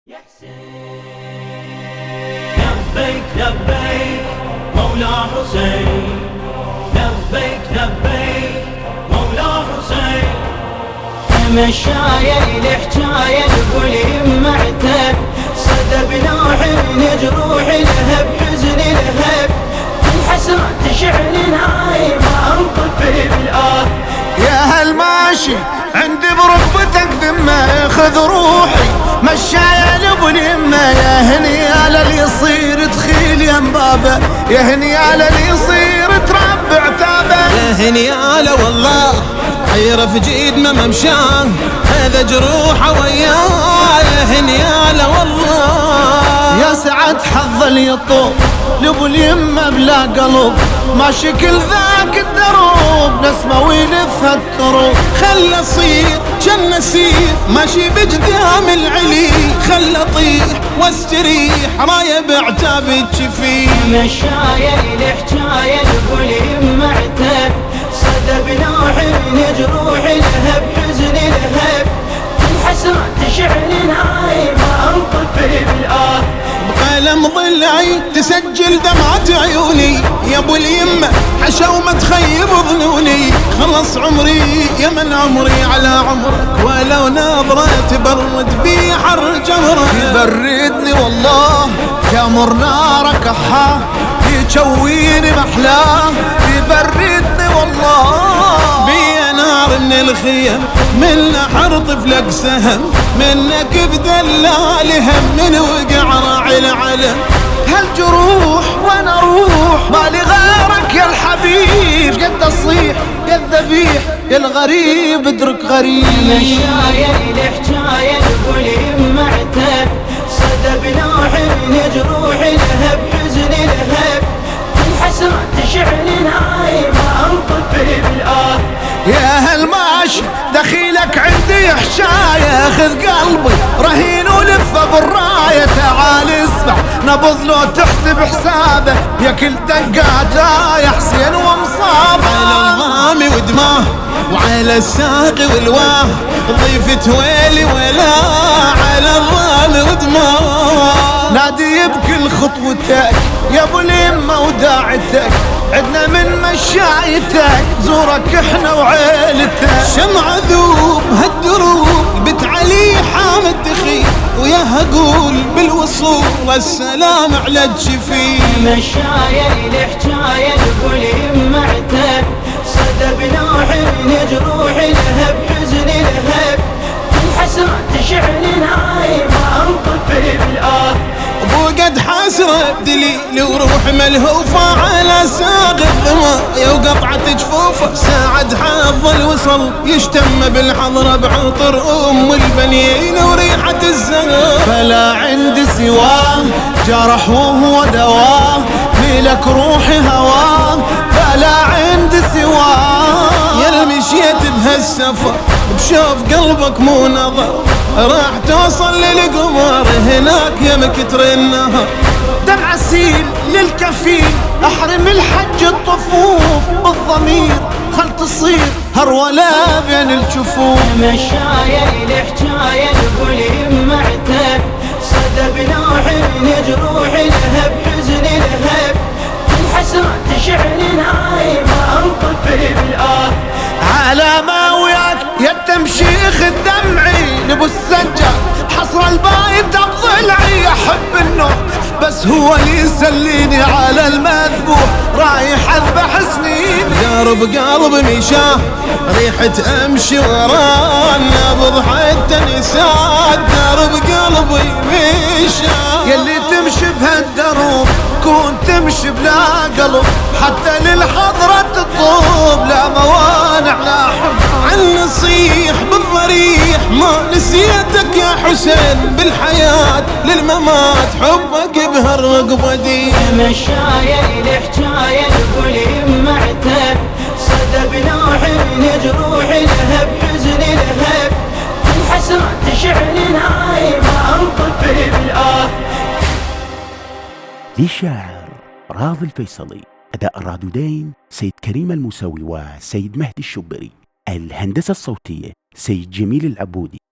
يا حسين لبيك لبيك مولا حسين، لبيك لبيك مولا حسين. مشايا الحجاية نقول يمعتك صدى بنوحي جروح لهب حزن لهب الحسرات تشعل نايم انطفي بالآه. يا هالماشي عندي بركبتك ذمة خذ روحي مشايا لابو اليمة. يا هنيالة اللي يصير تخيل يم بابه، يا هنيالة اللي يصير تربع تابه. يا هنيالة والله حيرة في جيد ما ممشاه هذا جروحه وياه. يا هنيالة والله يا سعد حظ اليطوب لابو اليمة بلا قلب، ما شكل ذاك الدروب نسمة ويلفها التروب. خل اصير جن اسير ماشي بجدام العلي، خل اطيح واستريح رايه بعتاب الجفين. مشايا الحجاية نقول يمعتك صدى بنوحي جروح لهب حزن لهب الحسرات تشعل نايم انطفي بالآه. بقلم ضلعي تسجل دمعة عيوني يا ابو اليمة حشومة تخيب ظنوني. خلص عمري يا من عمري على عمرك ولو نظرة تبرد بي حر جمرك. يبردني والله يا مر نارك احاه يجويني محلاه. يبردني والله بي نار من الخيم من حرطف لك سهم منك بدلال هم من وقع راعي العلم. هالجروح وانا اروح مالي غيرك يا الحبيب، قد اصيح يا الذبيح يا الغريب ادرك غريب. مشايا الحجاية نقول يمعتك صدى بنوحي جروح لهب حزن لهب الحسرات تشعل نايم انطفي بالآه. يا هالماشي دخيلك عندي حشاية خذ قلبي رهين ولفه بالراية. تعال اسمع نبض لو تحسب حسابه يا كل دقاته يا حسين ومصابه. على الضامي ودماه وعلى الساقي والواه ضيفة ويلي ولا على الضامي ودماه. نادي بكل خطوتك يا ابو اليمة وداعتك عدنا من مشايتك زورك احنا وعيلتك. شمعة ذوب هالدروب بت علي حامد دخيل وياها قول بالوصول والسلام على الجفين. مشايا الحجاية نقول يمعتك صدى بنوحي جروح لهب حزن لهب الحسرات تشعل نايم انطفي بالآه. ابو قد حسره بدليل وروح ملهوفه على ساق الظما يا وقطعه جفوفه. ساعد حظ الوصل يشتم بالحضره بعطر ام البنين وريحه الزهر. فلا عندي سواه جرح وهو دواه ملك روحي هواه. فلا عندي سواه يا المشيت بهالسفر بشوف قلبك مو نظر راح توصل للقمر هناك يا مكتر النهر. دمع سيل للكفيل احرم الحج الطفوف بالضمير خل تصير هرولة بين الجفوف. مشايا الحجاية نقول يمعتك صدى بنوحي جروح لهب حزن لهب الحسرات تشعل نايم انطفي بالآه. على ما وياك يا التمشيخ الدمعي نبو السجاد حصر البايت بضلعي. احب النوم بس هو اللي يسليني على المذبوح رايح اذبح سنين. درب قلب مشاه ريحة امشي وراه نبض حتى نساد درب قلبي مشاه. يلي تمشي بهالدروب كون تمشي بلا قلب حتى للحضرة تطوب لا موانع لا حب. عن نصيح بالضريح ما نسيتك يا حسين بالحياة للممات حبك بهالرقبة دي. مشايا الحجاية نقول يمعتك صدى بنوحي جروح لهب حزن لهب الحسرات تشعل نايم انطفي بالآه. للشاعر راضي الفيصلي، أداء الرادودين سيد كريم الموسوي وسيد مهدي الشبري، الهندسة الصوتية سيد جميل العبودي.